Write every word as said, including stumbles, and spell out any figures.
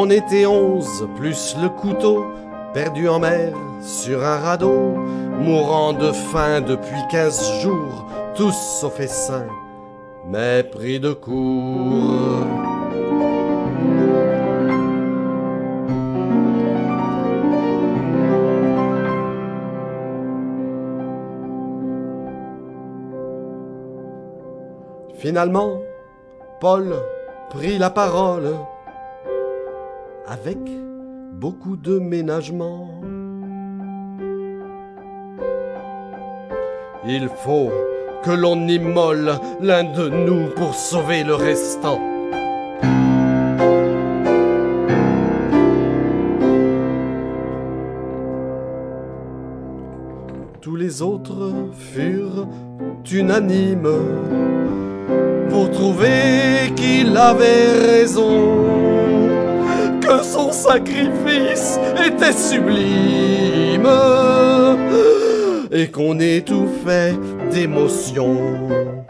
On était onze, plus le couteau, perdu en mer sur un radeau, mourant de faim depuis quinze jours, tous sauf Essin, mais pris de court. Finalement, Paul prit la parole avec beaucoup de ménagement. Il faut que l'on immole l'un de nous pour sauver le restant. Tous les autres furent unanimes pour trouver qu'il avait raison, que son sacrifice était sublime et qu'on étouffait d'émotion.